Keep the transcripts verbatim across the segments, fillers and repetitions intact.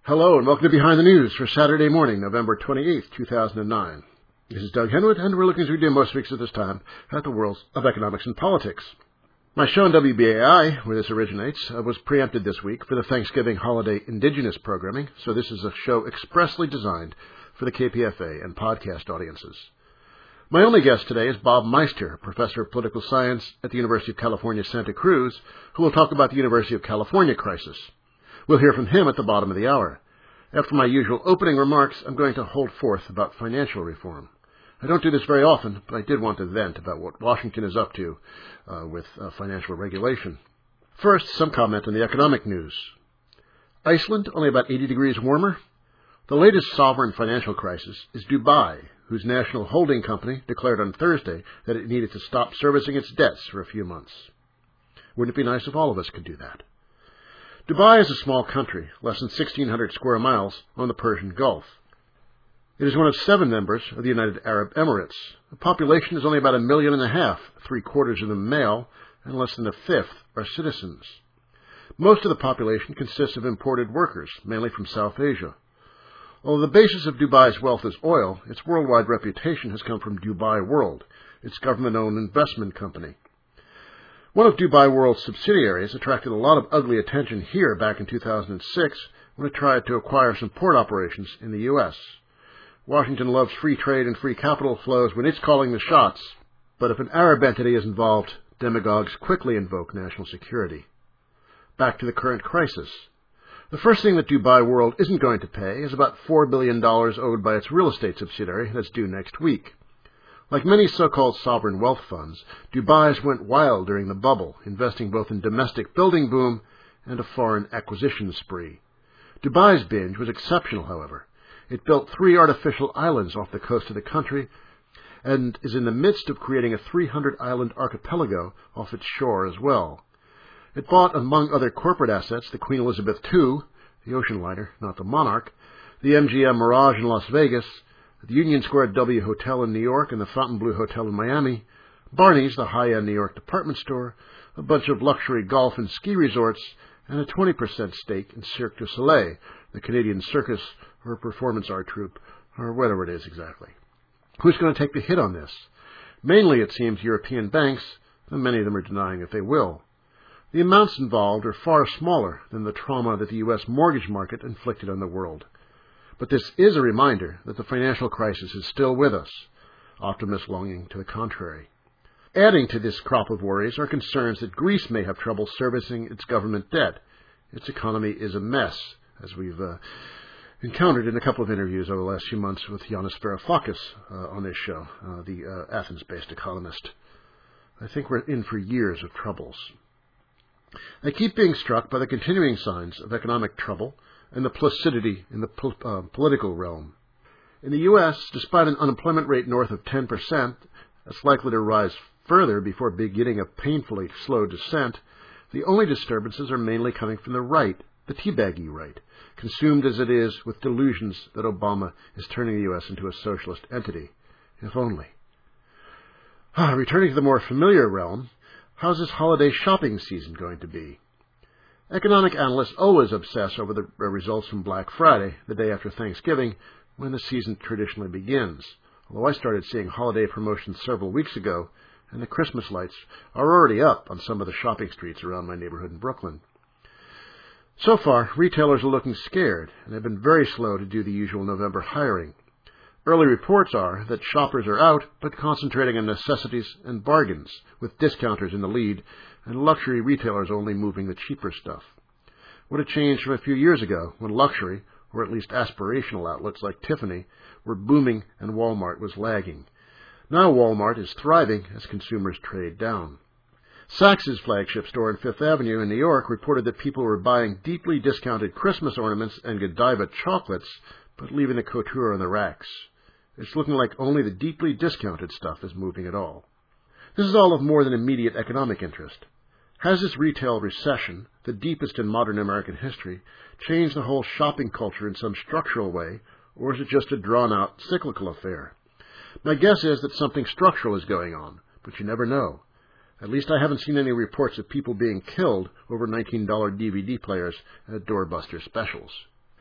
Hello and welcome to Behind the News for Saturday morning, November twenty-eighth, two thousand nine. This is Doug Henwood, and we're looking as we do most weeks at this time at the worlds of economics and politics. My show on W B A I, where this originates, uh, was preempted this week for the Thanksgiving holiday indigenous programming, so this is a show expressly designed for the K P F A and podcast audiences. My only guest today is Bob Meister, professor of political science at the University of California, Santa Cruz, who will talk about the University of California crisis. We'll hear from him at the bottom of the hour. After my usual opening remarks, I'm going to hold forth about financial reform. I don't do this very often, but I did want to vent about what Washington is up to uh, with uh, financial regulation. First, some comment on the economic news. Iceland, only about eighty degrees warmer? The latest sovereign financial crisis is Dubai, whose national holding company declared on Thursday that it needed to stop servicing its debts for a few months. Wouldn't it be nice if all of us could do that? Dubai is a small country, less than sixteen hundred square miles on the Persian Gulf. It is one of seven members of the United Arab Emirates. The population is only about a million and a half, three-quarters of them male, and less than a fifth are citizens. Most of the population consists of imported workers, mainly from South Asia. Although the basis of Dubai's wealth is oil, its worldwide reputation has come from Dubai World, its government-owned investment company. One of Dubai World's subsidiaries attracted a lot of ugly attention here back in two thousand six when it tried to acquire some port operations in the U S Washington loves free trade and free capital flows when it's calling the shots, but if an Arab entity is involved, demagogues quickly invoke national security. Back to the current crisis. The first thing that Dubai World isn't going to pay is about four billion dollars owed by its real estate subsidiary that's due next week. Like many so-called sovereign wealth funds, Dubai's went wild during the bubble, investing both in domestic building boom and a foreign acquisition spree. Dubai's binge was exceptional, however. It built three artificial islands off the coast of the country and is in the midst of creating a three hundred island archipelago off its shore as well. It bought, among other corporate assets, the Queen Elizabeth the Second, the ocean liner, not the Monarch, the M G M Mirage in Las Vegas, the Union Square W Hotel in New York and the Fontainebleau Hotel in Miami, Barney's, the high-end New York department store, a bunch of luxury golf and ski resorts, and a twenty percent stake in Cirque du Soleil, the Canadian circus or performance art troupe, or whatever it is exactly. Who's going to take the hit on this? Mainly, it seems, European banks, and many of them are denying that they will. The amounts involved are far smaller than the trauma that the U S mortgage market inflicted on the world. But this is a reminder that the financial crisis is still with us, optimists longing to the contrary. Adding to this crop of worries are concerns that Greece may have trouble servicing its government debt. Its economy is a mess, as we've uh, encountered in a couple of interviews over the last few months with Yanis Varoufakis uh, on this show, uh, the uh, Athens-based economist. I think we're in for years of troubles. I keep being struck by the continuing signs of economic trouble and the placidity in the po- uh, political realm. In the U S, despite an unemployment rate north of ten percent, that's likely to rise further before beginning a painfully slow descent, the only disturbances are mainly coming from the right, the teabaggy right, consumed as it is with delusions that Obama is turning the U S into a socialist entity. If only. Ah, returning to the more familiar realm, how's this holiday shopping season going to be? Economic analysts always obsess over the results from Black Friday, the day after Thanksgiving, when the season traditionally begins. Although I started seeing holiday promotions several weeks ago, and the Christmas lights are already up on some of the shopping streets around my neighborhood in Brooklyn. So far, retailers are looking scared, and have been very slow to do the usual November hiring. Early reports are that shoppers are out, but concentrating on necessities and bargains, with discounters in the lead, and luxury retailers only moving the cheaper stuff. What a change from a few years ago, when luxury, or at least aspirational outlets like Tiffany, were booming and Walmart was lagging. Now Walmart is thriving as consumers trade down. Saks' flagship store on Fifth Avenue in New York reported that people were buying deeply discounted Christmas ornaments and Godiva chocolates, but leaving the couture on the racks. It's looking like only the deeply discounted stuff is moving at all. This is all of more than immediate economic interest. Has this retail recession, the deepest in modern American history, changed the whole shopping culture in some structural way, or is it just a drawn-out cyclical affair? My guess is that something structural is going on, but you never know. At least I haven't seen any reports of people being killed over nineteen dollar D V D players at doorbuster specials.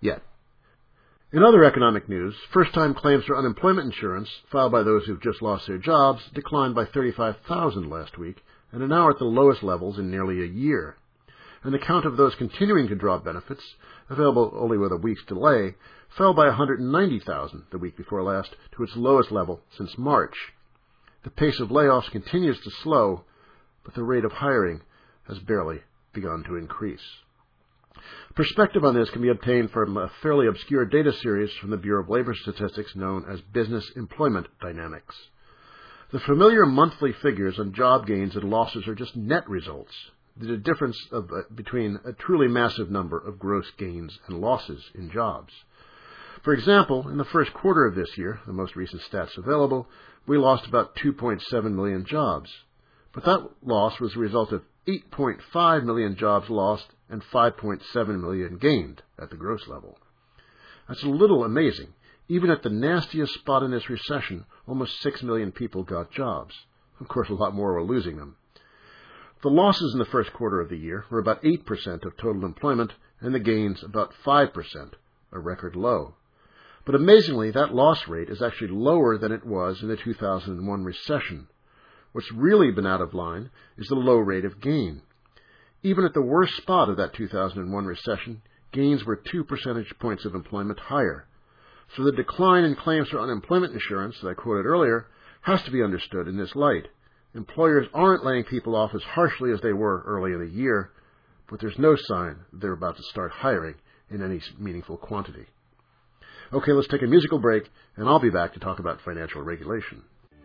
Yet. In other economic news, first-time claims for unemployment insurance filed by those who've just lost their jobs declined by thirty-five thousand last week and are now at the lowest levels in nearly a year. And the count of those continuing to draw benefits, available only with a week's delay, fell by one hundred ninety thousand the week before last to its lowest level since March. The pace of layoffs continues to slow, but the rate of hiring has barely begun to increase. Perspective on this can be obtained from a fairly obscure data series from the Bureau of Labor Statistics known as Business Employment Dynamics. The familiar monthly figures on job gains and losses are just net results, the difference of, uh, between a truly massive number of gross gains and losses in jobs. For example, in the first quarter of this year, the most recent stats available, we lost about two point seven million jobs. But that loss was the result of eight point five million jobs lost and five point seven million gained at the gross level. That's a little amazing. Even at the nastiest spot in this recession, almost six million people got jobs. Of course, a lot more were losing them. The losses in the first quarter of the year were about eight percent of total employment, and the gains about five percent, a record low. But amazingly, that loss rate is actually lower than it was in the two thousand one recession. What's really been out of line is the low rate of gain. Even at the worst spot of that two thousand one recession, gains were two percentage points of employment higher. So the decline in claims for unemployment insurance that I quoted earlier has to be understood in this light. Employers aren't laying people off as harshly as they were early in the year, but there's no sign they're about to start hiring in any meaningful quantity. Okay, let's take a musical break, and I'll be back to talk about financial regulation.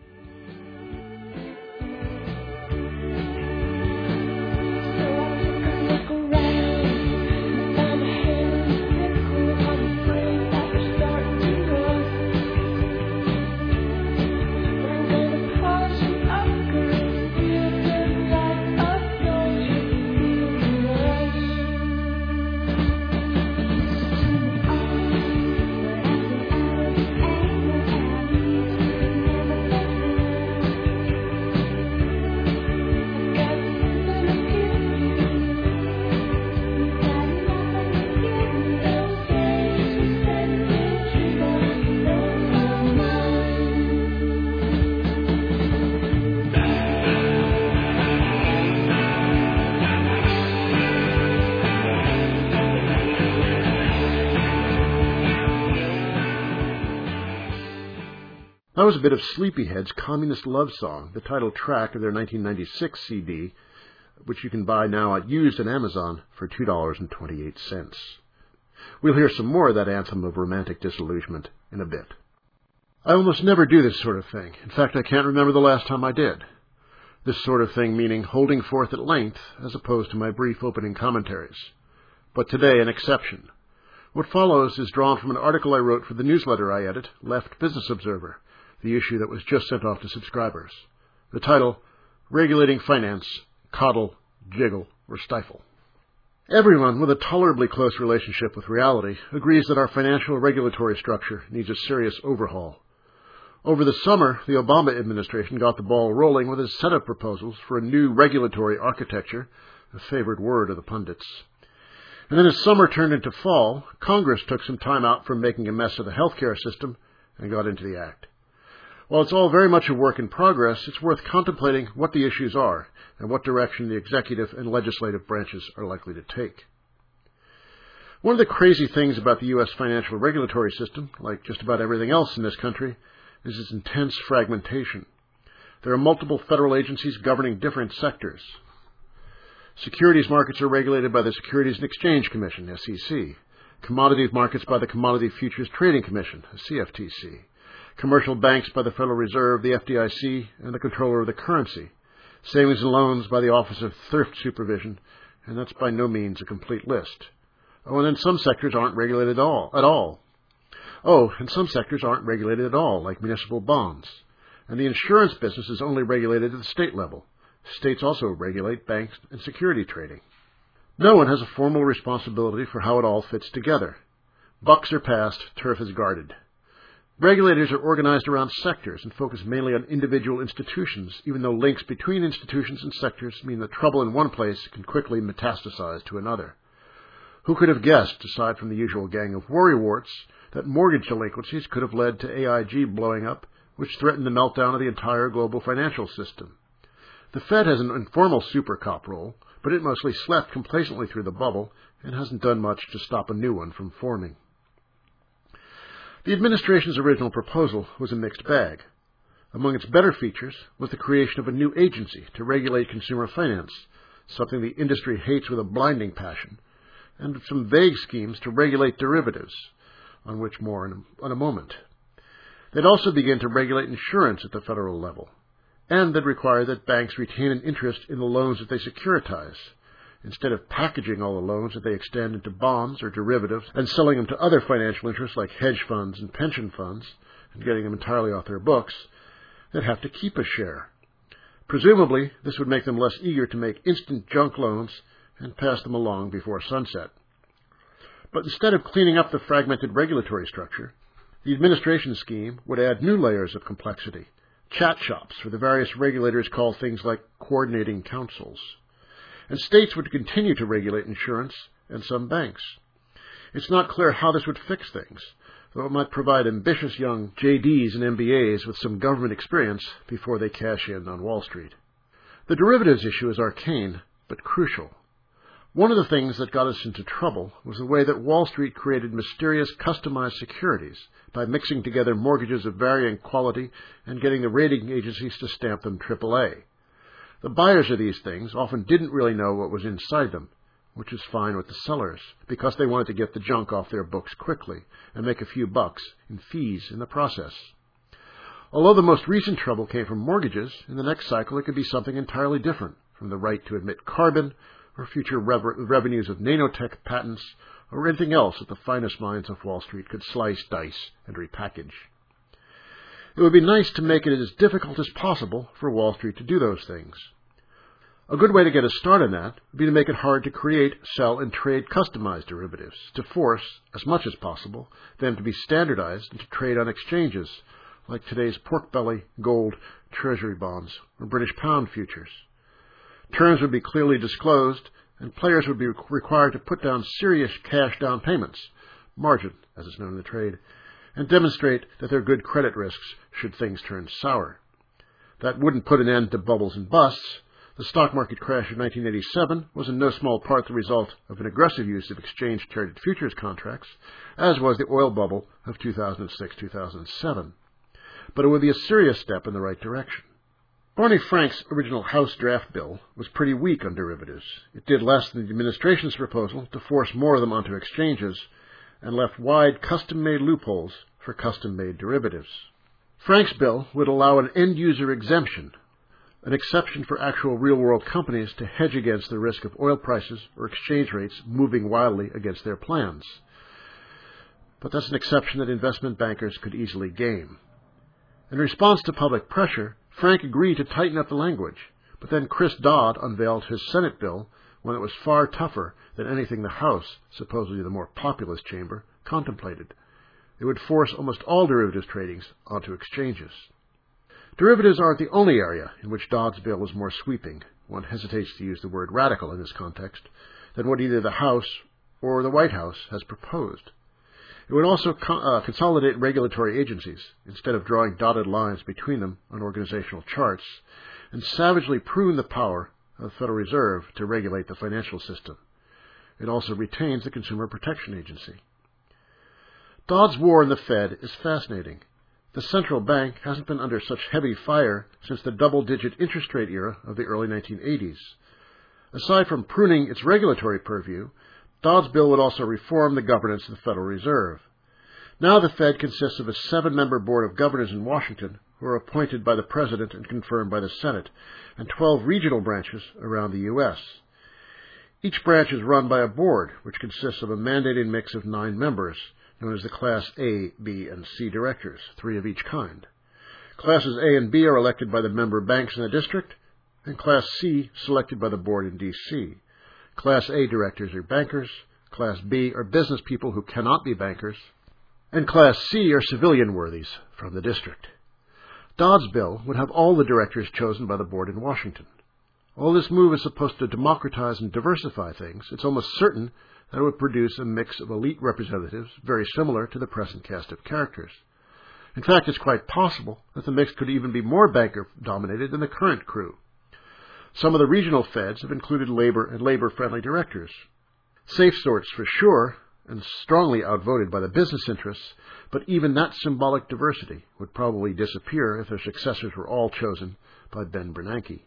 That was a bit of Sleepyhead's Communist Love Song, the title track of their nineteen ninety-six C D, which you can buy now at used on Amazon for two dollars and twenty-eight cents. We'll hear some more of that anthem of romantic disillusionment in a bit. I almost never do this sort of thing. In fact, I can't remember the last time I did. This sort of thing meaning holding forth at length as opposed to my brief opening commentaries. But today, an exception. What follows is drawn from an article I wrote for the newsletter I edit, Left Business Observer, the issue that was just sent off to subscribers. The title, Regulating Finance, Coddle, Jiggle, or Stifle. Everyone with a tolerably close relationship with reality agrees that our financial regulatory structure needs a serious overhaul. Over the summer, the Obama administration got the ball rolling with a set of proposals for a new regulatory architecture, a favored word of the pundits. And then as summer turned into fall, Congress took some time out from making a mess of the healthcare system and got into the act. While it's all very much a work in progress, it's worth contemplating what the issues are and what direction the executive and legislative branches are likely to take. One of the crazy things about the U S financial regulatory system, like just about everything else in this country, is its intense fragmentation. There are multiple federal agencies governing different sectors. Securities markets are regulated by the Securities and Exchange Commission, S E C. Commodities markets by the Commodity Futures Trading Commission, C F T C. Commercial banks by the Federal Reserve, the F D I C, and the Controller of the Currency. Savings and loans by the Office of Thrift Supervision, and that's by no means a complete list. Oh, and then some sectors aren't regulated at all. At all. Oh, and some sectors aren't regulated at all, like municipal bonds. And the insurance business is only regulated at the state level. States also regulate banks and security trading. No one has a formal responsibility for how it all fits together. Bucks are passed, turf is guarded. Regulators are organized around sectors and focus mainly on individual institutions, even though links between institutions and sectors mean that trouble in one place can quickly metastasize to another. Who could have guessed, aside from the usual gang of worrywarts, that mortgage delinquencies could have led to A I G blowing up, which threatened the meltdown of the entire global financial system? The Fed has an informal super cop role, but it mostly slept complacently through the bubble and hasn't done much to stop a new one from forming. The administration's original proposal was a mixed bag. Among its better features was the creation of a new agency to regulate consumer finance, something the industry hates with a blinding passion, and some vague schemes to regulate derivatives, on which more in a, in a moment. They'd also begin to regulate insurance at the federal level, and they'd require that banks retain an interest in the loans that they securitize, instead of packaging all the loans that they extend into bonds or derivatives and selling them to other financial interests like hedge funds and pension funds and getting them entirely off their books. They'd have to keep a share. Presumably, this would make them less eager to make instant junk loans and pass them along before sunset. But instead of cleaning up the fragmented regulatory structure, the administration scheme would add new layers of complexity, chat shops for the various regulators called things like coordinating councils. And states would continue to regulate insurance and some banks. It's not clear how this would fix things, though it might provide ambitious young J Ds and M B As with some government experience before they cash in on Wall Street. The derivatives issue is arcane, but crucial. One of the things that got us into trouble was the way that Wall Street created mysterious customized securities by mixing together mortgages of varying quality and getting the rating agencies to stamp them triple A. The buyers of these things often didn't really know what was inside them, which is fine with the sellers, because they wanted to get the junk off their books quickly and make a few bucks in fees in the process. Although the most recent trouble came from mortgages, in the next cycle it could be something entirely different, from the right to emit carbon, or future rev- revenues of nanotech patents, or anything else that the finest minds of Wall Street could slice, dice, and repackage. It would be nice to make it as difficult as possible for Wall Street to do those things. A good way to get a start on that would be to make it hard to create, sell, and trade customized derivatives, to force, as much as possible, them to be standardized and to trade on exchanges, like today's pork belly, gold, treasury bonds, or British pound futures. Terms would be clearly disclosed, and players would be required to put down serious cash down payments, margin, as is known in the trade, and demonstrate that they're good credit risks should things turn sour. That wouldn't put an end to bubbles and busts. The stock market crash of nineteen eighty-seven was in no small part the result of an aggressive use of exchange-traded futures contracts, as was the oil bubble of two thousand six to two thousand seven. But it would be a serious step in the right direction. Barney Frank's original House draft bill was pretty weak on derivatives. It did less than the administration's proposal to force more of them onto exchanges, and left wide custom-made loopholes for custom-made derivatives. Frank's bill would allow an end-user exemption, an exception for actual real-world companies to hedge against the risk of oil prices or exchange rates moving wildly against their plans. But that's an exception that investment bankers could easily game. In response to public pressure, Frank agreed to tighten up the language, but then Chris Dodd unveiled his Senate bill when it was far tougher than anything the House, supposedly the more populous chamber, contemplated. It would force almost all derivatives tradings onto exchanges. Derivatives aren't the only area in which Dodd's bill is more sweeping, one hesitates to use the word radical in this context, than what either the House or the White House has proposed. It would also co- uh, consolidate regulatory agencies, instead of drawing dotted lines between them on organizational charts, and savagely prune the power of the Federal Reserve to regulate the financial system. It also retains the Consumer Protection Agency. Dodd's war on the Fed is fascinating. The central bank hasn't been under such heavy fire since the double-digit interest rate era of the early nineteen eighties. Aside from pruning its regulatory purview, Dodd's bill would also reform the governance of the Federal Reserve. Now the Fed consists of a seven-member board of governors in Washington who are appointed by the President and confirmed by the Senate, and twelve regional branches around the U S. Each branch is run by a board, which consists of a mandated mix of nine members, known as the Class A, B, and C directors, three of each kind. Classes A and B are elected by the member banks in the district, and Class C selected by the board in D C Class A directors are bankers, Class B are business people who cannot be bankers, and Class C are civilian worthies from the district. Dodd's bill would have all the directors chosen by the board in Washington. While this move is supposed to democratize and diversify things, it's almost certain that it would produce a mix of elite representatives very similar to the present cast of characters. In fact, it's quite possible that the mix could even be more banker-dominated than the current crew. Some of the regional feds have included labor and labor-friendly directors. Safe sorts for sure, and strongly outvoted by the business interests, but even that symbolic diversity would probably disappear if their successors were all chosen by Ben Bernanke.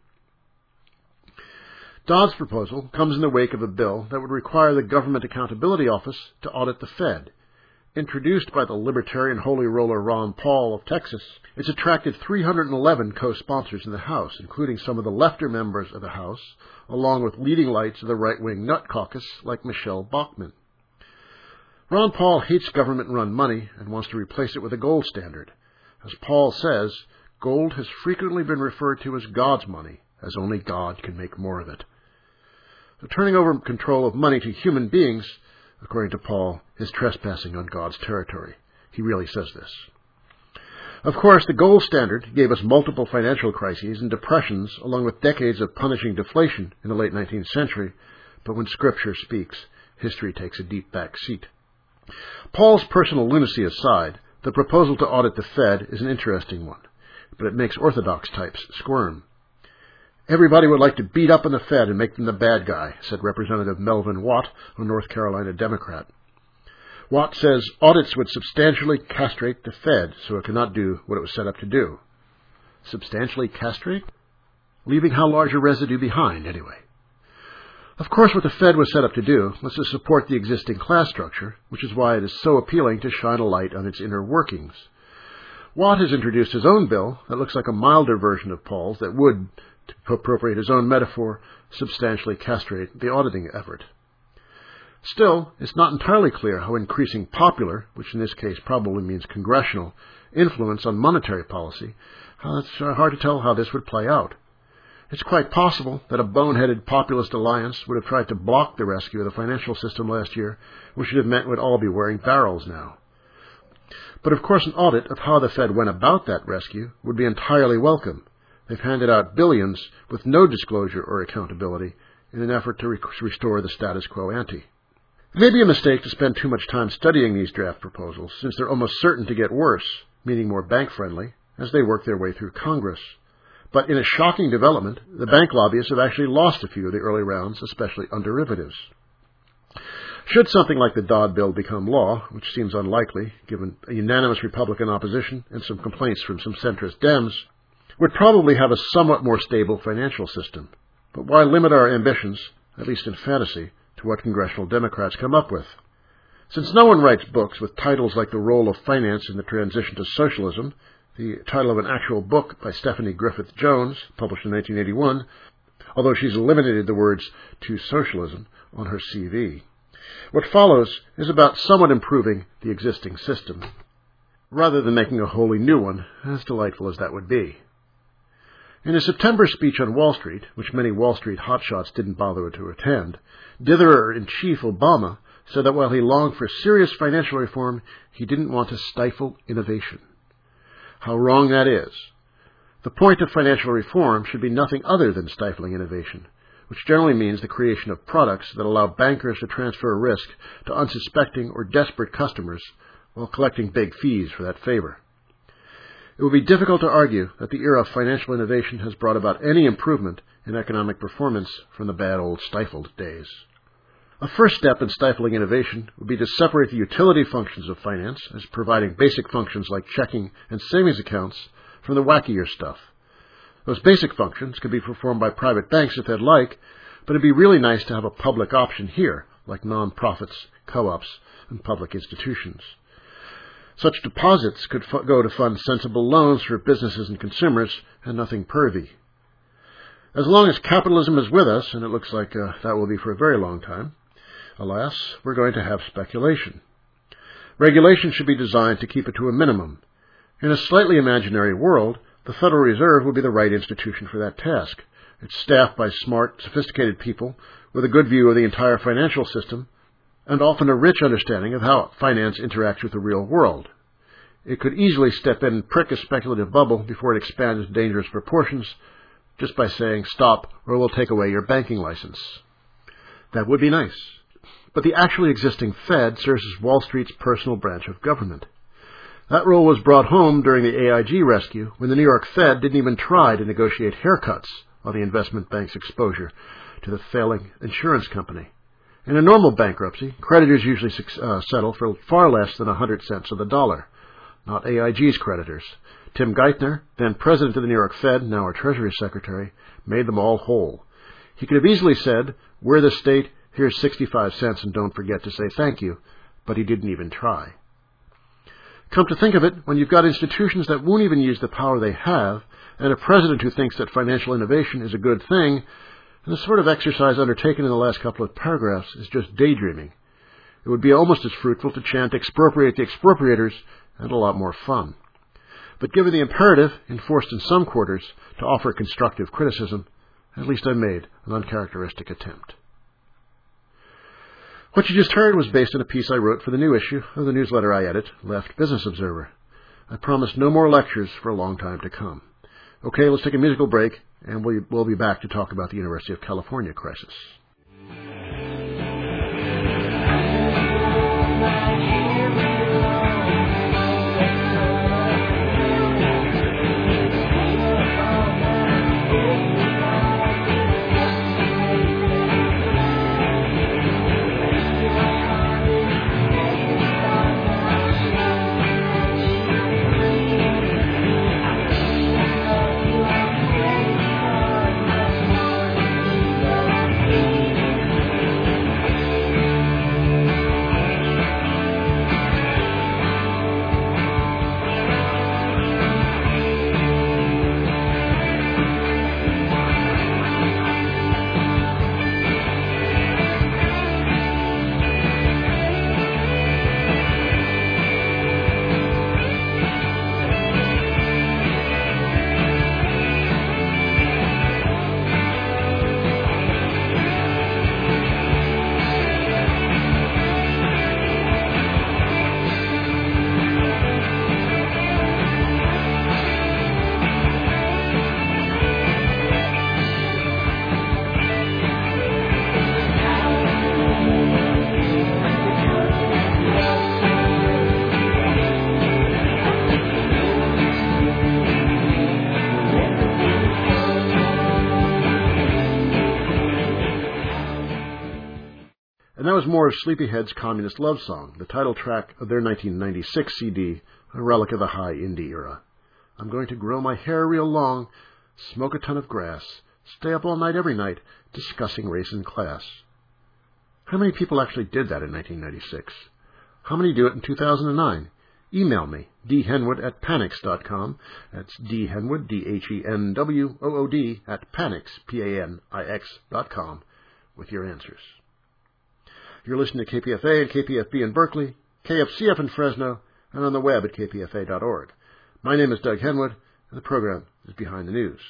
Dodd's proposal comes in the wake of a bill that would require the Government Accountability Office to audit the Fed. Introduced by the libertarian holy roller Ron Paul of Texas, it's attracted three hundred eleven co-sponsors in the House, including some of the lefter members of the House, along with leading lights of the right-wing nut caucus like Michelle Bachmann. Ron Paul hates government-run money and wants to replace it with a gold standard. As Paul says, gold has frequently been referred to as God's money, as only God can make more of it. So turning over control of money to human beings, according to Paul, is trespassing on God's territory. He really says this. Of course, the gold standard gave us multiple financial crises and depressions, along with decades of punishing deflation in the late nineteenth century, but when Scripture speaks, history takes a deep back seat. Paul's personal lunacy aside, the proposal to audit the Fed is an interesting one, but it makes orthodox types squirm. Everybody would like to beat up on the Fed and make them the bad guy, said Representative Melvin Watt, a North Carolina Democrat. Watt says audits would substantially castrate the Fed so it cannot do what it was set up to do. Substantially castrate? Leaving how large a residue behind, anyway. Of course, what the Fed was set up to do was to support the existing class structure, which is why it is so appealing to shine a light on its inner workings. Watt has introduced his own bill that looks like a milder version of Paul's that would, to appropriate his own metaphor, substantially castrate the auditing effort. Still, it's not entirely clear how increasing popular, which in this case probably means congressional, influence on monetary policy, how it's hard to tell how this would play out. It's quite possible that a boneheaded populist alliance would have tried to block the rescue of the financial system last year, which would have meant we'd all be wearing barrels now. But of course an audit of how the Fed went about that rescue would be entirely welcome. They've handed out billions with no disclosure or accountability in an effort to re- restore the status quo ante. It may be a mistake to spend too much time studying these draft proposals, since they're almost certain to get worse, meaning more bank-friendly, as they work their way through Congress. But in a shocking development, the bank lobbyists have actually lost a few of the early rounds, especially on derivatives. Should something like the Dodd bill become law, which seems unlikely, given a unanimous Republican opposition and some complaints from some centrist Dems, would probably have a somewhat more stable financial system. But why limit our ambitions, at least in fantasy, to what congressional Democrats come up with? Since no one writes books with titles like The Role of Finance in the Transition to Socialism, the title of an actual book by Stephanie Griffith Jones, published in nineteen eighty-one, although she's eliminated the words "to socialism" on her C V. What follows is about somewhat improving the existing system, rather than making a wholly new one, as delightful as that would be. In a September speech on Wall Street, which many Wall Street hotshots didn't bother to attend, Ditherer-in-Chief Obama said that while he longed for serious financial reform, he didn't want to stifle innovation. How wrong that is. The point of financial reform should be nothing other than stifling innovation, which generally means the creation of products that allow bankers to transfer risk to unsuspecting or desperate customers while collecting big fees for that favor. It would be difficult to argue that the era of financial innovation has brought about any improvement in economic performance from the bad old stifled days. A first step in stifling innovation would be to separate the utility functions of finance, as providing basic functions like checking and savings accounts, from the wackier stuff. Those basic functions could be performed by private banks if they'd like, but it'd be really nice to have a public option here, like non-profits, co-ops, and public institutions. Such deposits could fu- go to fund sensible loans for businesses and consumers, and nothing pervy. As long as capitalism is with us, and it looks like uh, that will be for a very long time, alas, we're going to have speculation. Regulation should be designed to keep it to a minimum. In a slightly imaginary world, the Federal Reserve would be the right institution for that task. It's staffed by smart, sophisticated people with a good view of the entire financial system, and often a rich understanding of how finance interacts with the real world. It could easily step in and prick a speculative bubble before it expands to dangerous proportions, just by saying, stop, or we'll take away your banking license. That would be nice. But the actually existing Fed serves as Wall Street's personal branch of government. That role was brought home during the A I G rescue when the New York Fed didn't even try to negotiate haircuts on the investment bank's exposure to the failing insurance company. In a normal bankruptcy, creditors usually uh, settle for far less than one hundred cents of the dollar. Not A I G's creditors. Tim Geithner, then president of the New York Fed, now our Treasury Secretary, made them all whole. He could have easily said, we're the state, here's sixty-five cents and don't forget to say thank you, but he didn't even try. Come to think of it, when you've got institutions that won't even use the power they have, and a president who thinks that financial innovation is a good thing, the sort of exercise undertaken in the last couple of paragraphs is just daydreaming. It would be almost as fruitful to chant expropriate the expropriators and a lot more fun. But given the imperative, enforced in some quarters, to offer constructive criticism, at least I made an uncharacteristic attempt. What you just heard was based on a piece I wrote for the new issue of the newsletter I edit, Left Business Observer. I promised no more lectures for a long time to come. Okay, let's take a musical break, and we'll be back to talk about the University of California crisis. And that was more of Sleepyhead's Communist Love Song, the title track of their nineteen ninety-six C D, a relic of the high indie era. I'm going to grow my hair real long, smoke a ton of grass, stay up all night every night, discussing race and class. How many people actually did that in nineteen ninety-six? How many do it in two thousand nine? Email me, d henwood at panix dot com. That's D Henwood, D H E N W O O D, at panix, P A N I X dot com, with your answers. You're listening to K P F A and K P F B in Berkeley, K F C F in Fresno, and on the web at k p f a dot org. My name is Doug Henwood, and the program is Behind the News.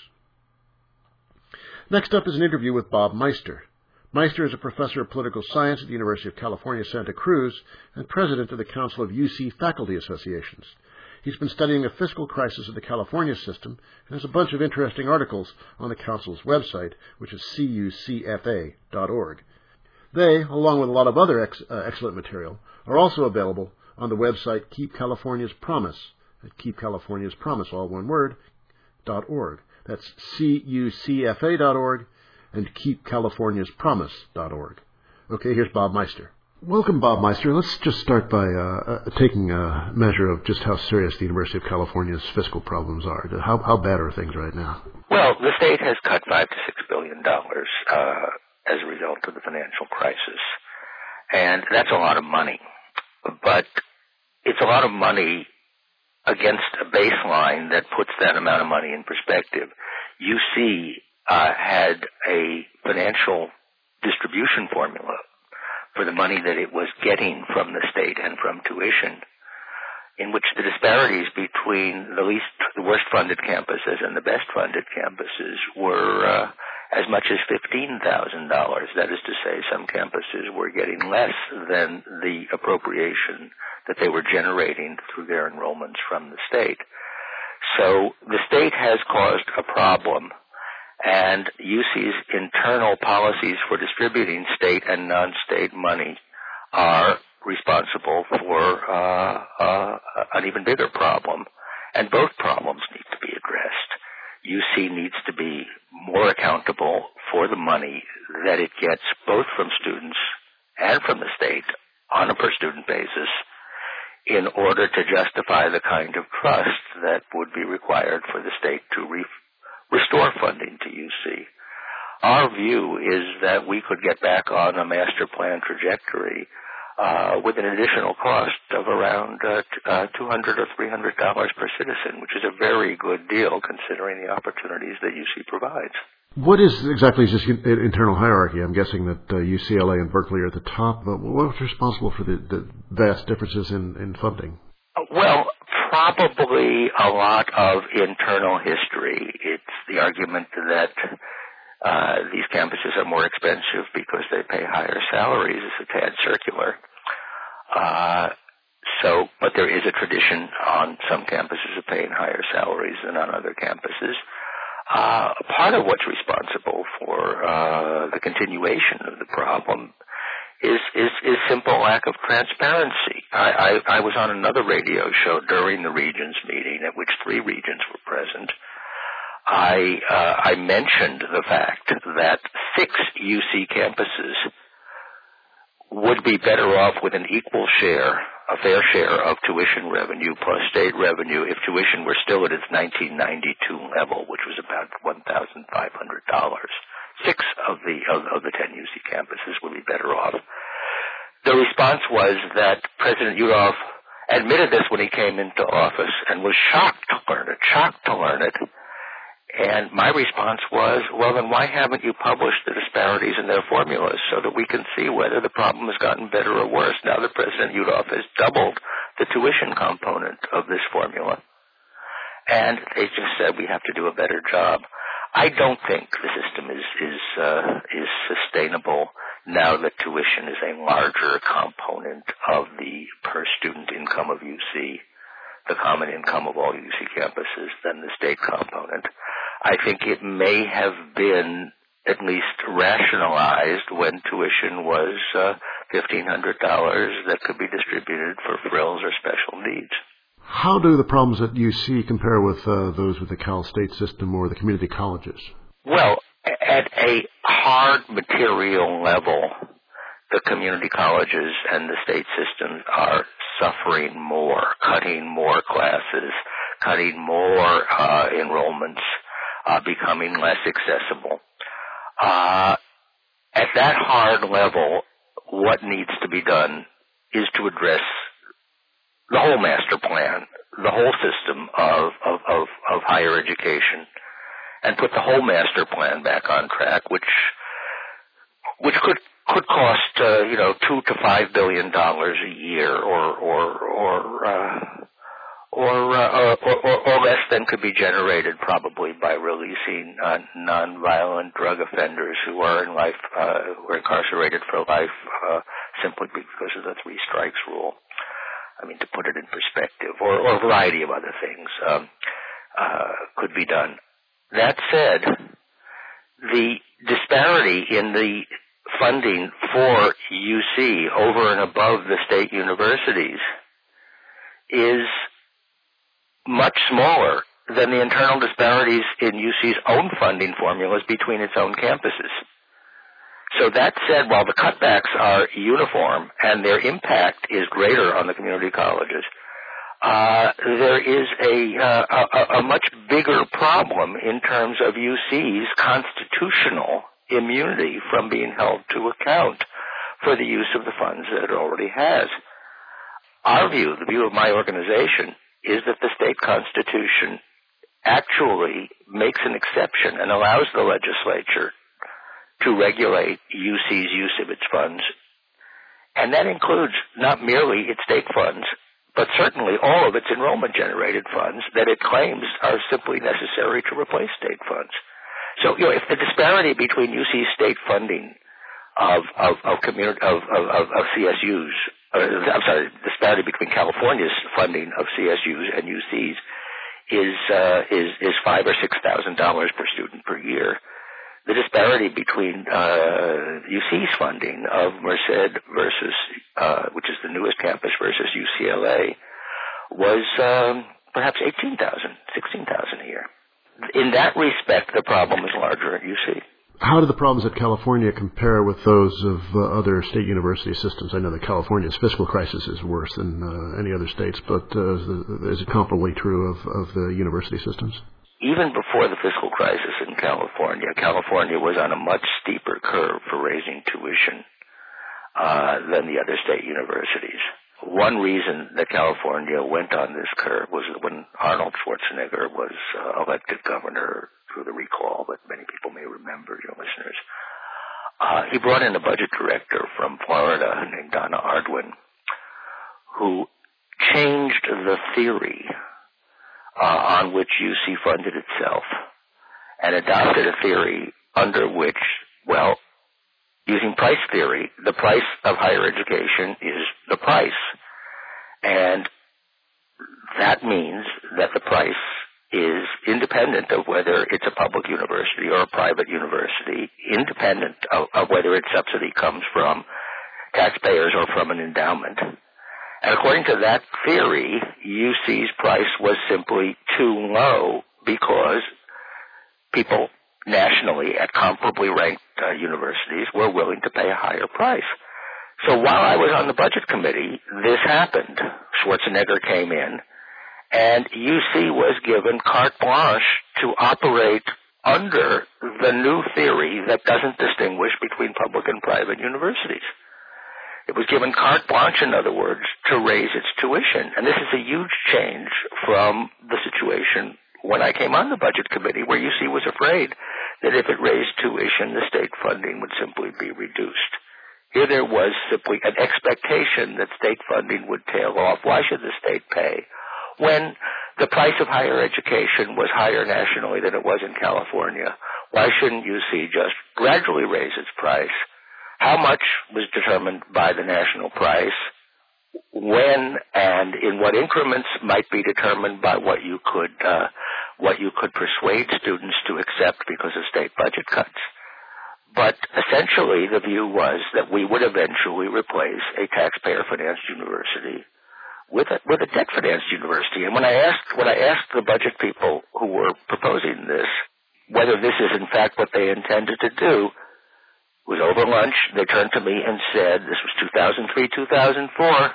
Next up is an interview with Bob Meister. Meister is a professor of political science at the University of California, Santa Cruz, and president of the Council of U C Faculty Associations. He's been studying the fiscal crisis of the California system, and has a bunch of interesting articles on the Council's website, which is c u c f a dot org. They, along with a lot of other ex- uh, excellent material, are also available on the website Keep California's Promise, at Keep California's Promise, all one word, dot org. That's c u c f a dot org and keep californias promise dot org. Okay, here's Bob Meister. Welcome, Bob Meister. Let's just start by uh, uh, taking a measure of just how serious the University of California's fiscal problems are. How, how bad are things right now? Well, the state has cut five to six billion dollars uh, as a result of the financial crisis, and that's a lot of money. But it's a lot of money against a baseline that puts that amount of money in perspective. U C uh, had a financial distribution formula for the money that it was getting from the state and from tuition, in which the disparities between the least, the worst funded campuses and the best funded campuses were uh, as much as fifteen thousand dollars. That is to say, some campuses were getting less than the appropriation that they were generating through their enrollments from the state. So the state has caused a problem, And U C's internal policies for distributing state and non-state money are responsible for uh, uh, an even bigger problem. And both problems need to be addressed. U C needs to be more accountable for the money that it gets both from students and from the state on a per-student basis in order to justify the kind of trust that would be required for the state to re- restore funding to U C. Our view is that we could get back on a master plan trajectory uh, with an additional cost of around uh, t- uh, two hundred dollars or three hundred dollars per citizen, which is a very good deal considering the opportunities that U C provides. What is exactly this internal hierarchy? I'm guessing that uh, U C L A and Berkeley are at the top, but what's responsible for the, the vast differences in, in funding? Well, probably a lot of internal history. It's the argument that uh, these campuses are more expensive because they pay higher salaries. It's a tad circular. Uh, so, but there is a tradition on some campuses of paying higher salaries than on other campuses. Uh, part of what's responsible for uh, the continuation of the problem is, is, is simple lack of transparency. I, I, I was on another radio show during the Regents meeting at which three Regents were present. I, uh, I mentioned the fact that six U C campuses would be better off with an equal share, a fair share of tuition revenue plus state revenue if tuition were still at its nineteen ninety-two level, which was about one thousand five hundred dollars. Six of the of, of the ten U C campuses would be better off. The response was that President Yudof admitted this when he came into office and was shocked to learn it, shocked to learn it. And my response was, well, then why haven't you published the disparities in their formulas so that we can see whether the problem has gotten better or worse now that President Yudof has doubled the tuition component of this formula? And they just said we have to do a better job. I don't think the system is is uh, is sustainable now that tuition is a larger component of the per-student income of U C, the common income of all U C campuses, than the state component. I think it may have been at least rationalized when tuition was uh, fifteen hundred dollars that could be distributed for frills or special needs. How do the problems at U C compare with uh, those with the Cal State system or the community colleges? Well, at a hard material level, the community colleges and the state systems are suffering more, cutting more classes, cutting more uh, enrollments, uh, becoming less accessible. Uh, at that hard level, what needs to be done is to address the whole master plan, the whole system of, of, of, of higher education, and put the whole master plan back on track, which which could could cost uh, you know two to five billion dollars a year, or or or uh, or, uh, or, or or less than could be generated probably by releasing uh, nonviolent drug offenders who are in life uh, who are incarcerated for life uh, simply because of the three strikes rule. I mean, to put it in perspective, or, or a variety of other things um, uh, could be done. That said, the disparity in the funding for U C over and above the state universities is much smaller than the internal disparities in U C's own funding formulas between its own campuses. So that said, while the cutbacks are uniform and their impact is greater on the community colleges, uh, there is a, uh, a, a much bigger problem in terms of U C's constitutional immunity from being held to account for the use of the funds that it already has. Our view, the view of my organization, is that the state constitution actually makes an exception and allows the legislature to regulate U C's use of its funds. And that includes not merely its state funds, but certainly all of its enrollment-generated funds that it claims are simply necessary to replace state funds. So, you know, if the disparity between U C's state funding of of of, communi- of, of, of, of C S Us, uh, I'm sorry, the disparity between California's funding of C S Us and U C's is uh, is is five or six thousand dollars per student per year, the disparity between uh, U C's funding of Merced versus, uh, which is the newest campus, versus U C L A, was um, perhaps eighteen thousand, sixteen thousand a year. In that respect, the problem is larger at U C. How do the problems at California compare with those of uh, other state university systems? I know that California's fiscal crisis is worse than uh, any other states, but uh, is it comparably true of, of the university systems? Even before the fiscal crisis in California, California was on a much steeper curve for raising tuition uh, than the other state universities. One reason that California went on this curve was that when Arnold Schwarzenegger was uh, elected governor through the recall that many people may remember, your listeners, uh, he brought in a budget director from Florida named Donna Ardwin, who changed the theory uh, on which U C funded itself and adopted a theory under which, well, using price theory, the price of higher education is the price. And that means that the price is independent of whether it's a public university or a private university, independent of, of whether its subsidy comes from taxpayers or from an endowment. And according to that theory, U C's price was simply too low because people nationally at comparably ranked uh, universities were willing to pay a higher price. So while I was on the budget committee, this happened. Schwarzenegger came in, and U C was given carte blanche to operate under the new theory that doesn't distinguish between public and private universities. It was given carte blanche, in other words, to raise its tuition. And this is a huge change from the situation when I came on the budget committee, where U C was afraid that if it raised tuition, the state funding would simply be reduced. Here there was simply an expectation that state funding would tail off. Why should the state pay when the price of higher education was higher nationally than it was in California? Why shouldn't U C just gradually raise its price? How much was determined by the national price? When and in what increments might be determined by what you could uh, what you could persuade students to accept because of state budget cuts. But essentially, the view was that we would eventually replace a taxpayer-financed university with a, with a debt-financed university. And when I asked when I asked the budget people who were proposing this whether this is in fact what they intended to do, it was over lunch. They turned to me and said, this was two thousand three, two thousand four.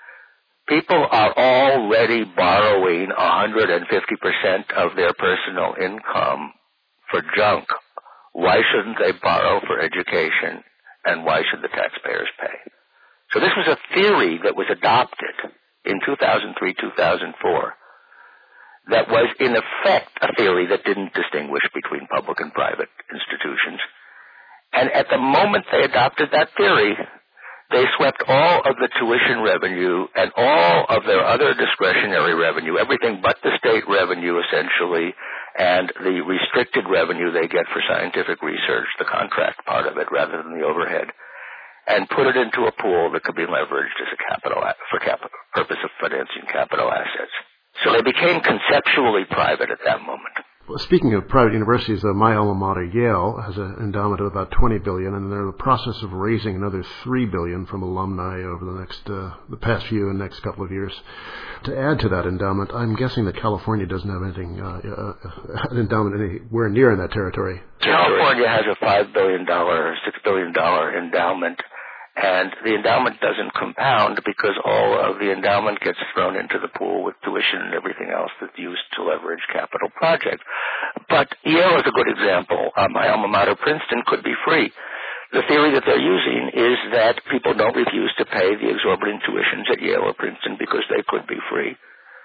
People are already borrowing one hundred fifty percent of their personal income for junk. Why shouldn't they borrow for education, and why should the taxpayers pay? So this was a theory that was adopted in two thousand three, two thousand four that was in effect a theory that didn't distinguish between public and private institutions. And at the moment they adopted that theory, they swept all of the tuition revenue and all of their other discretionary revenue, everything but the state revenue essentially, and the restricted revenue they get for scientific research, the contract part of it rather than the overhead, and put it into a pool that could be leveraged as a capital for capital purpose of financing capital assets. So they became conceptually private at that moment. Well, speaking of private universities, uh, my alma mater, Yale, has an endowment of about twenty billion dollars, and they're in the process of raising another three billion dollars from alumni over the next, uh, the past few and next couple of years. To add to that endowment, I'm guessing that California doesn't have anything, uh, uh, an endowment anywhere near in that territory. California has a five billion dollars, six billion dollars endowment, and the endowment doesn't compound because all of the endowment gets thrown into the pool with tuition and everything else that's used to leverage capital projects. But Yale is a good example. Uh, my alma mater, Princeton, could be free. The theory that they're using is that people don't refuse to pay the exorbitant tuitions at Yale or Princeton because they could be free.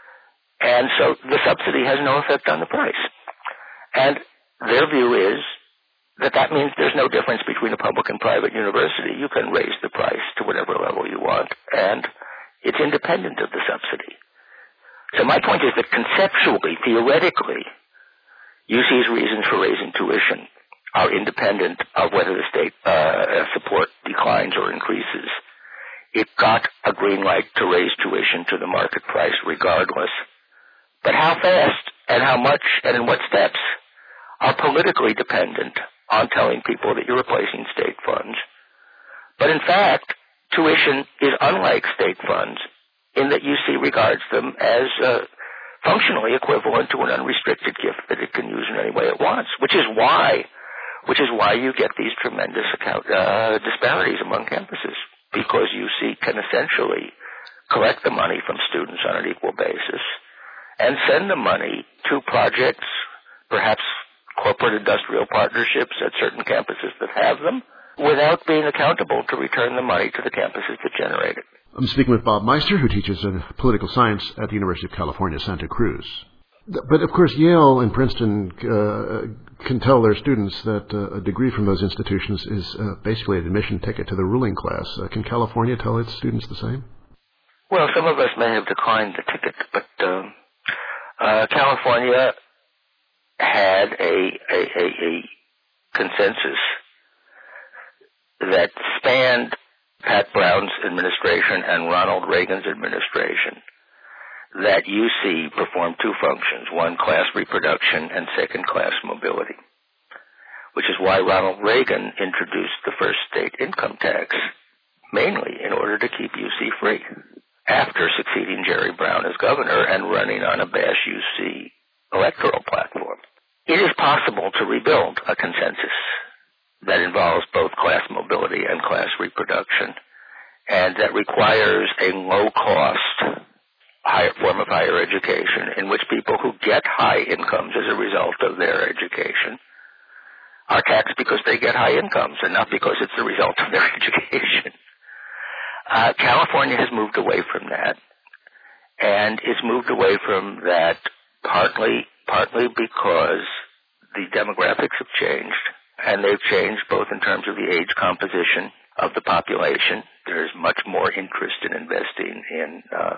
And so the subsidy has no effect on the price. And their view is that that means there's no difference between a public and private university. You can raise the price to whatever level you want, and it's independent of the subsidy. So my point is that conceptually, theoretically, U C's reasons for raising tuition are independent of whether the state uh, support declines or increases. It got a green light to raise tuition to the market price regardless. But how fast and how much and in what steps are politically dependent on telling people that you're replacing state funds. But in fact, tuition is unlike state funds in that U C regards them as uh, functionally equivalent to an unrestricted gift that it can use in any way it wants, which is why, which is why you get these tremendous account, uh, disparities among campuses, because U C can essentially collect the money from students on an equal basis and send the money to projects, perhaps corporate industrial partnerships at certain campuses that have them, without being accountable to return the money to the campuses that generate it. I'm speaking with Bob Meister, who teaches in political science at the University of California, Santa Cruz. But, of course, Yale and Princeton uh, can tell their students that uh, a degree from those institutions is uh, basically an admission ticket to the ruling class. Uh, can California tell its students the same? Well, some of us may have declined the ticket, but um, uh, California had a, a, a, a consensus that spanned Pat Brown's administration and Ronald Reagan's administration, that U C performed two functions, one, class reproduction, and second, class mobility, which is why Ronald Reagan introduced the first state income tax, mainly in order to keep U C free, after succeeding Jerry Brown as governor and running on a Bash U C electoral platform. It is possible to rebuild a consensus that involves both class mobility and class reproduction, and that requires a low-cost higher form of higher education in which people who get high incomes as a result of their education are taxed because they get high incomes and not because it's the result of their education. Uh, California has moved away from that, and it's moved away from that partly, partly because the demographics have changed, and they've changed both in terms of the age composition of the population. There's much more interest in investing in uh,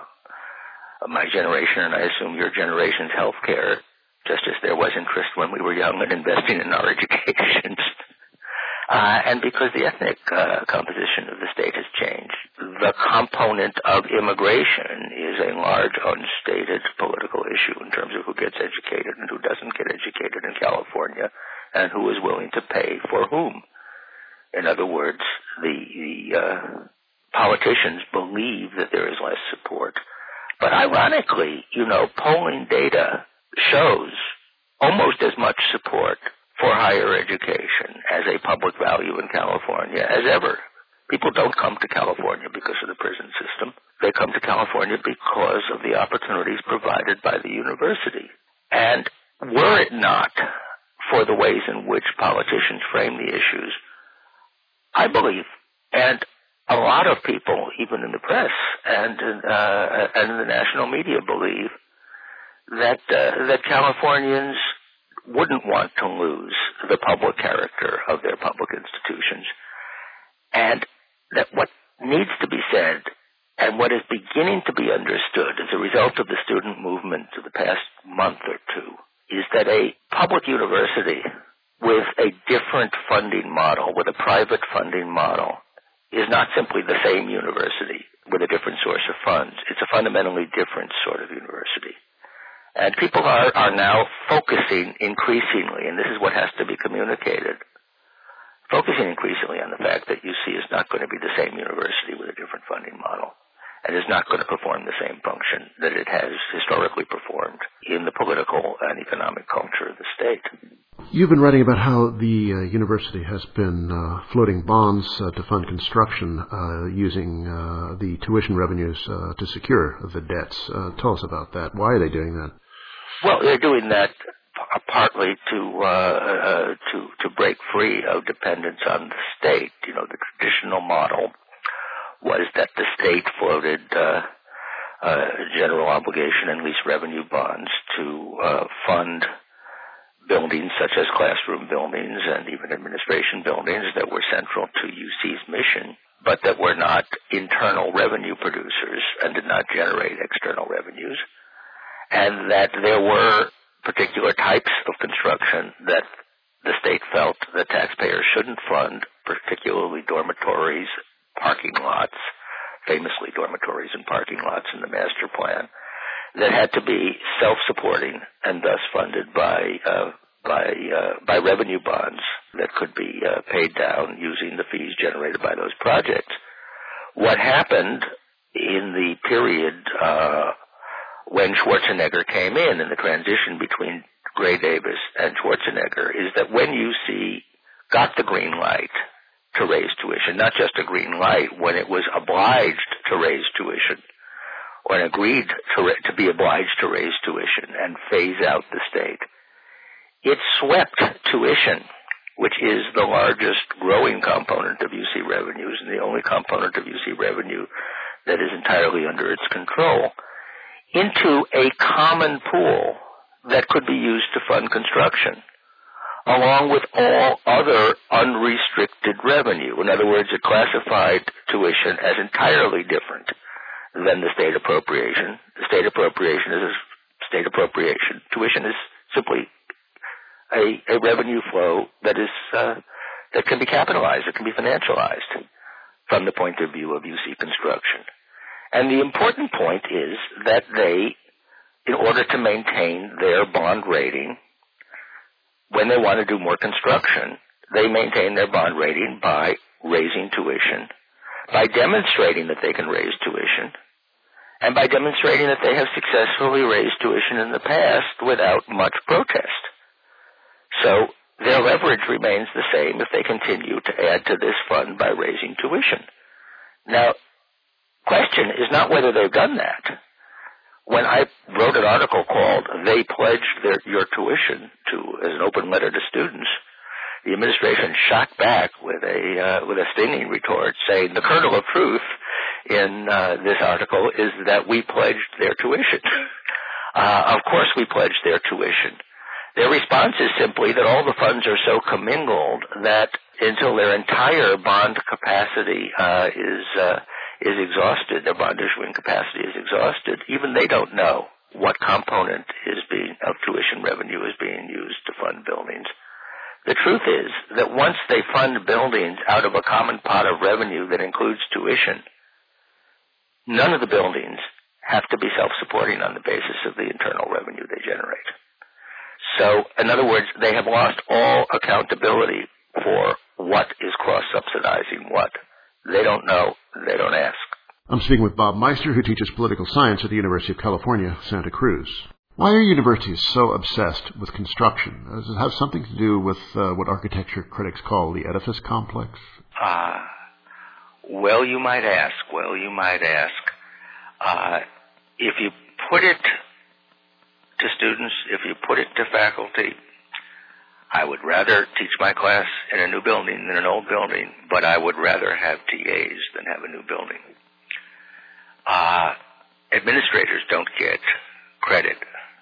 my generation, and I assume your generation's health care, just as there was interest when we were young in investing in our educations. Uh, and because the ethnic uh, composition of the state has changed. The component of immigration is a large unstated political issue in terms of who gets educated and who doesn't get educated in California, and who is willing to pay for whom. In other words, the, the uh, politicians believe that there is less support. But ironically, you know, polling data shows almost as much support for higher education as a public value in California as ever. People don't come to California because of the prison system. They come to California because of the opportunities provided by the university. And were it not for the ways in which politicians frame the issues, I believe, and a lot of people, even in the press and uh, and in the national media, believe that uh, that Californians wouldn't want to lose the public character of their public institutions, and that what needs to be said and what is beginning to be understood as a result of the student movement of the past month or two is that a public university with a different funding model, with a private funding model, is not simply the same university with a different source of funds. It's a fundamentally different sort of university. And people are, are now focusing increasingly, and this is what has to be communicated, focusing increasingly on the fact that U C is not going to be the same university with a different funding model, and is not going to perform the same function that it has historically performed in the political and economic culture of the state. You've been writing about how the uh, university has been uh, floating bonds uh, to fund construction uh, using uh, the tuition revenues uh, to secure the debts. Uh, tell us about that. Why are they doing that? Well, they're doing that p- partly to uh, uh, to to break free of dependence on the state. You know, the traditional model was that the state floated uh, uh, general obligation and lease revenue bonds to uh, fund buildings such as classroom buildings and even administration buildings that were central to U C's mission, but that were not internal revenue producers and did not generate external revenues, and that there were particular types of construction that the state felt that taxpayers shouldn't fund, particularly dormitories, parking lots, famously dormitories and parking lots in the master plan, that had to be self-supporting and thus funded by uh, by uh, by revenue bonds that could be uh, paid down using the fees generated by those projects. What happened in the period uh, when Schwarzenegger came in, in the transition between Gray Davis and Schwarzenegger, is that when U C got the green light to raise tuition, not just a green light, when it was obliged to raise tuition, when agreed to, ra- to be obliged to raise tuition and phase out the state, it swept tuition, which is the largest growing component of U C revenues and the only component of U C revenue that is entirely under its control, into a common pool that could be used to fund construction, along with all other unrestricted revenue. In other words, it classified tuition as entirely different than the state appropriation. The state appropriation is a state appropriation. Tuition is simply a, a revenue flow that is uh, that can be capitalized, it can be financialized from the point of view of U C construction. And the important point is that they, in order to maintain their bond rating, when they want to do more construction, they maintain their bond rating by raising tuition, by demonstrating that they can raise tuition, and by demonstrating that they have successfully raised tuition in the past without much protest. So their leverage remains the same if they continue to add to this fund by raising tuition. Now, question is not whether they've done that. When I wrote an article called "They Pledged Their, Your Tuition" to as an open letter to students, the administration shot back with a uh, with a stinging retort, saying the kernel of truth in uh, this article is that we pledged their tuition. uh, of course, we pledged their tuition. Their response is simply that all the funds are so commingled that until their entire bond capacity uh, is uh, is exhausted, their bond issuing capacity is exhausted, even they don't know what component is being of tuition revenue is being used to fund buildings. The truth is that once they fund buildings out of a common pot of revenue that includes tuition, none of the buildings have to be self-supporting on the basis of the internal revenue they generate. So, in other words, they have lost all accountability for what is cross-subsidizing what. They don't know, they don't ask. I'm speaking with Bob Meister, who teaches political science at the University of California, Santa Cruz. Why are universities so obsessed with construction? Does it have something to do with uh, what architecture critics call the edifice complex? Uh, well, you might ask. Well, you might ask. Uh, if you put it to students, if you put it to faculty, I would rather teach my class in a new building than an old building, but I would rather have T As than have a new building. Uh, administrators don't get credit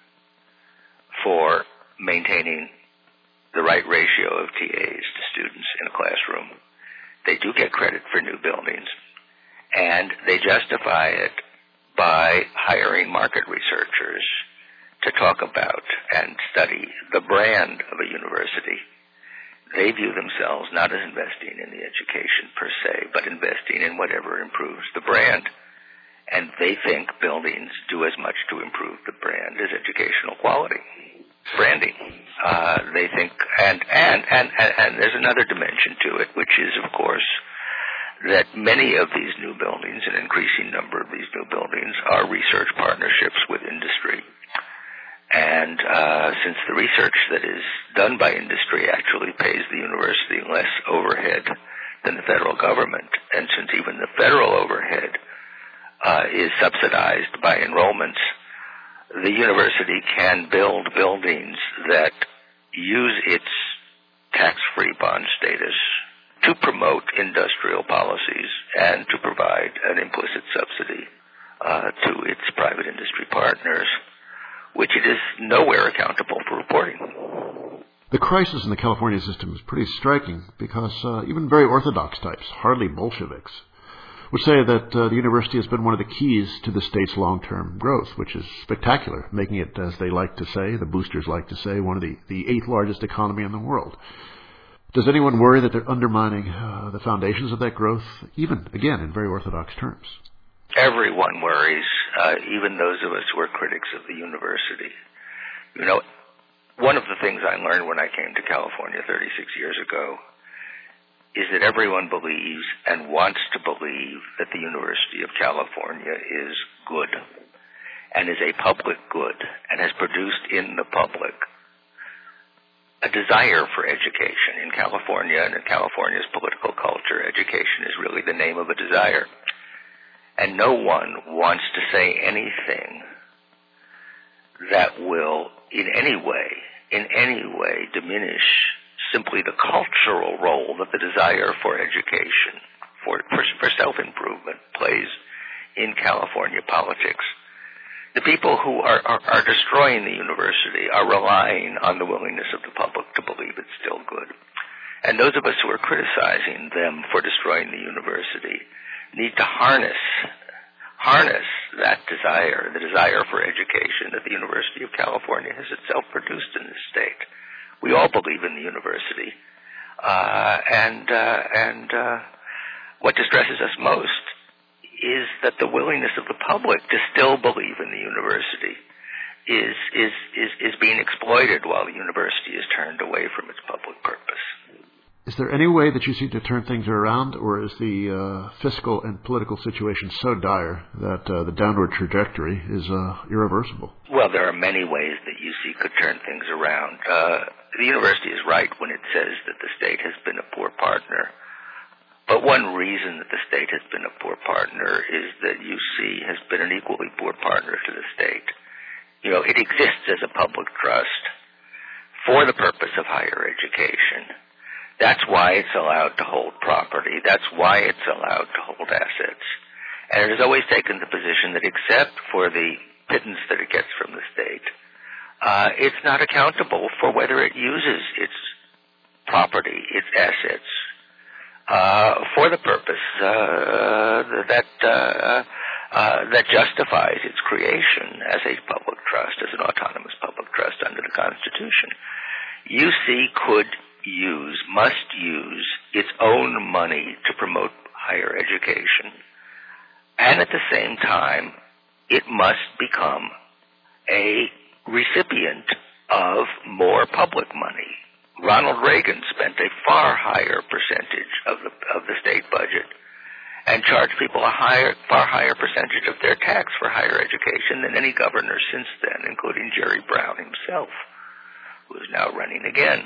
for maintaining the right ratio of T As to students in a classroom. They do get credit for new buildings, and they justify it by hiring market researchers to talk about and study the brand of a university. They view themselves not as investing in the education per se, but investing in whatever improves the brand. And they think buildings do as much to improve the brand as educational quality, branding. Uh, they think, and, and, and, and, and there's another dimension to it, which is, of course, that many of these new buildings, an increasing number of these new buildings, are research partnerships with industry. And uh, since the research that is done by industry actually pays the university less overhead than the federal government, and since even the federal overhead uh, is subsidized by enrollments, the university can build buildings that use its tax-free bond status to promote industrial policies and to provide an implicit subsidy uh, to its private industry partners, which it is nowhere accountable for reporting. The crisis in the California system is pretty striking because uh, even very orthodox types, hardly Bolsheviks, would say that uh, the university has been one of the keys to the state's long-term growth, which is spectacular, making it, as they like to say, the boosters like to say, one of the, the eighth largest economy in the world. Does anyone worry that they're undermining uh, the foundations of that growth, even, again, in very orthodox terms? Everyone worries, uh, even those of us who are critics of the university. You know, one of the things I learned when I came to California thirty-six years ago is that everyone believes and wants to believe that the University of California is good and is a public good and has produced in the public a desire for education. In California and in California's political culture, education is really the name of a desire. And no one wants to say anything that will in any way, in any way diminish simply the cultural role that the desire for education, for, for, for self-improvement plays in California politics. The people who are, are, are destroying the university are relying on the willingness of the public to believe it's still good. And those of us who are criticizing them for destroying the university need to harness, harness that desire, the desire for education that the University of California has itself produced in this state. We all believe in the university. Uh, and, uh, and, uh, what distresses us most is that the willingness of the public to still believe in the university is, is, is, is being exploited while the university is turned away from its public purpose. Is there any way that you see to turn things around, or is the uh, fiscal and political situation so dire that uh, the downward trajectory is uh, irreversible? Well, there are many ways that U C could turn things around. Uh, the university is right when it says that the state has been a poor partner. But one reason that the state has been a poor partner is that U C has been an equally poor partner to the state. You know, it exists as a public trust for the purpose of higher education. That's why it's allowed to hold property. That's why it's allowed to hold assets. And it has always taken the position that except for the pittance that it gets from the state, uh, it's not accountable for whether it uses its property, its assets, Uh, for the purpose uh, that uh, uh, that justifies its creation as a public trust, as an autonomous public trust under the Constitution. U C could use, must use its own money to promote higher education, and at the same time, it must become a recipient of more public money. Ronald Reagan spent a far higher percentage of the of the state budget and charged people a higher, far higher percentage of their tax for higher education than any governor since then, including Jerry Brown himself, who is now running again.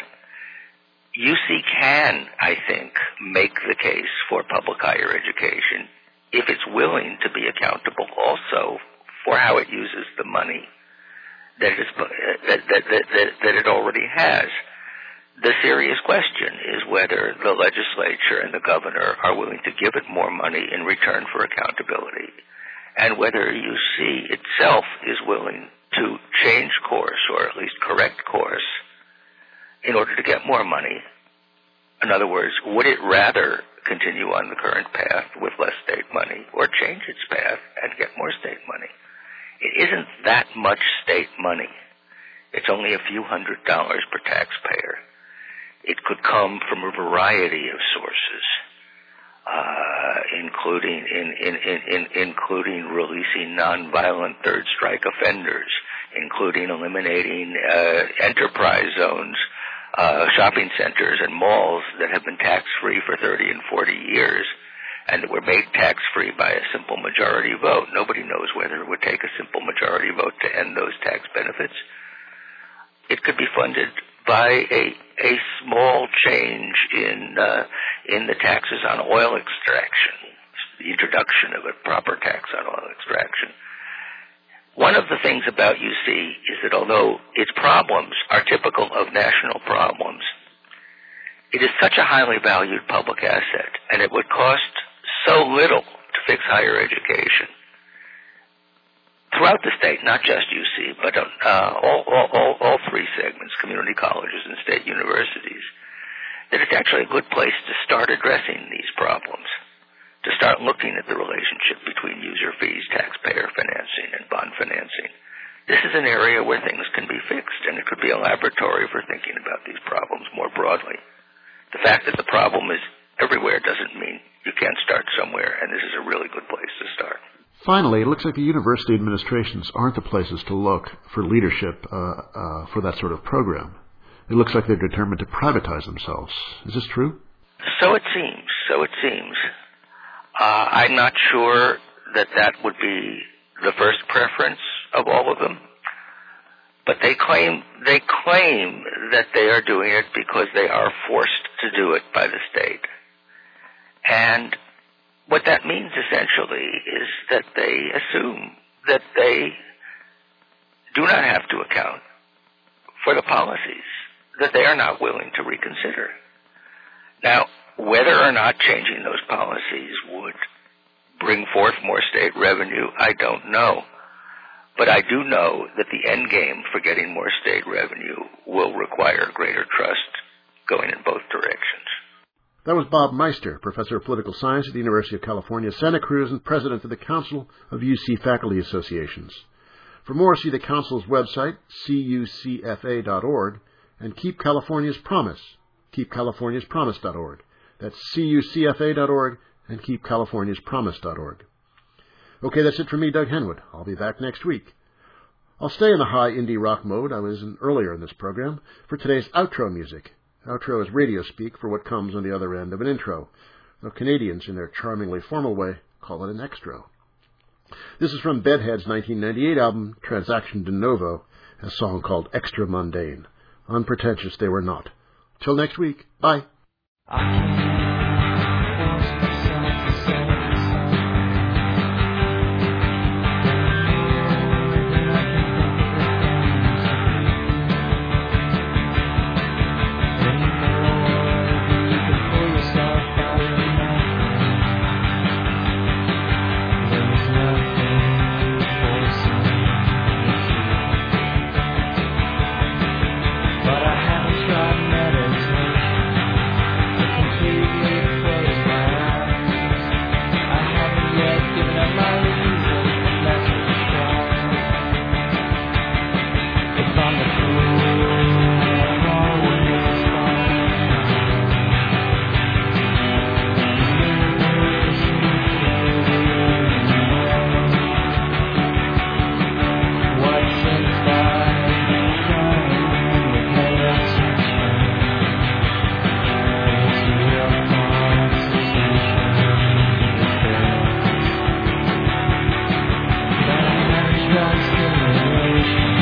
U C can, I think, make the case for public higher education if it's willing to be accountable also for how it uses the money that it, is, that, that, that, that, that it already has. The serious question is whether the legislature and the governor are willing to give it more money in return for accountability, and whether U C itself is willing to change course, or at least correct course, in order to get more money. In other words, would it rather continue on the current path with less state money, or change its path and get more state money? It isn't that much state money. It's only a few hundred dollars per taxpayer. It could come from a variety of sources, uh, including in, in, in, in, including releasing nonviolent third strike offenders, including eliminating uh, enterprise zones, uh, shopping centers, and malls that have been tax-free for thirty and forty years, and that were made tax-free by a simple majority vote. Nobody knows whether it would take a simple majority vote to end those tax benefits. It could be funded by a a small change in uh, in the taxes on oil extraction, the introduction of a proper tax on oil extraction. One of the things about U C is that although its problems are typical of national problems, it is such a highly valued public asset, and it would cost so little to fix higher education throughout the state, not just U C, but uh, all, all, all, all three segments, community colleges and state universities, that it's actually a good place to start addressing these problems, to start looking at the relationship between user fees, taxpayer financing, and bond financing. This is an area where things can be fixed, and it could be a laboratory for thinking about these problems more broadly. The fact that the problem is everywhere doesn't mean you can't start somewhere, and this is a really good place to start. Finally, it looks like the university administrations aren't the places to look for leadership uh, uh, for that sort of program. It looks like they're determined to privatize themselves. Is this true? So it seems. So it seems. Uh, I'm not sure that that would be the first preference of all of them, but they claim they claim that they are doing it because they are forced to do it by the state. And what that means essentially is that they assume that they do not have to account for the policies that they are not willing to reconsider. Now, whether or not changing those policies would bring forth more state revenue, I don't know. But I do know that the end game for getting more state revenue will require greater trust going in both directions. That was Bob Meister, professor of political science at the University of California, Santa Cruz, and president of the Council of U C Faculty Associations. For more, see the Council's website, C U C F A dot org, and Keep California's Promise, keep californias promise dot org. That's C U C F A dot org and keep californias promise dot org. Okay, that's it for me, Doug Henwood. I'll be back next week. I'll stay in the high indie rock mode I was in earlier in this program for today's outro music. Outro is radio speak for what comes on the other end of an intro, though Canadians, in their charmingly formal way, call it an extra. This is from Bedhead's nineteen ninety-eight album, Transaction de Novo, a song called Extra Mundane. Unpretentious they were not. Till next week, bye. Transformation.